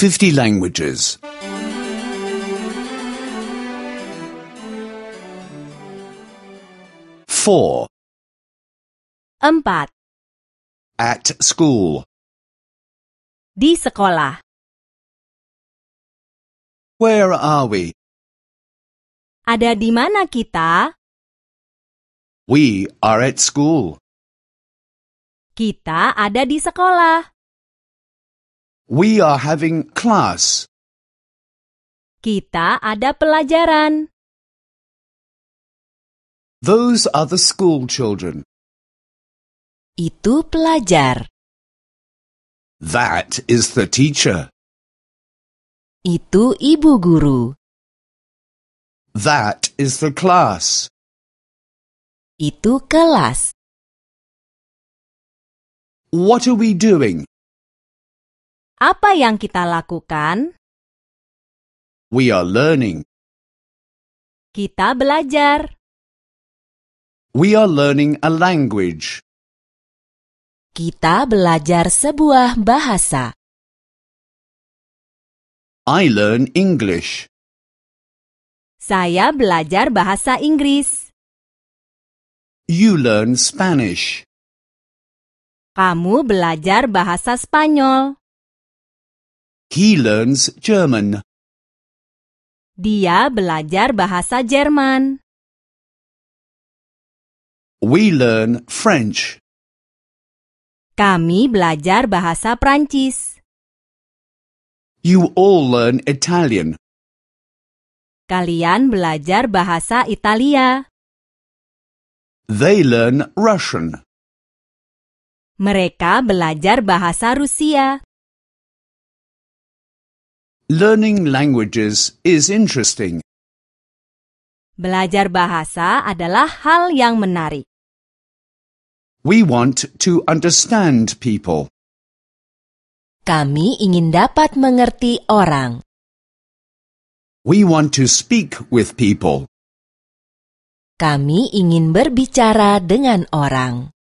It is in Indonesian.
50 languages. 4. 4. At school. Di sekolah. Where are we? Ada di mana kita? We are at school. Kita ada di sekolah. We are having class. Kita ada pelajaran. Those are the school children. Itu pelajar. That is the teacher. Itu ibu guru. That is the class. Itu kelas. What are we doing? Apa yang kita lakukan? We are learning. Kita belajar. We are learning a language. Kita belajar sebuah bahasa. I learn English. Saya belajar bahasa Inggris. You learn Spanish. Kamu belajar bahasa Spanyol. He learns German. Dia belajar bahasa Jerman. We learn French. Kami belajar bahasa Prancis. You all learn Italian. Kalian belajar bahasa Italia. They learn Russian. Mereka belajar bahasa Rusia. Learning languages is interesting. Belajar bahasa adalah hal yang menarik. We want to understand people. Kami ingin dapat mengerti orang. We want to speak with people. Kami ingin berbicara dengan orang.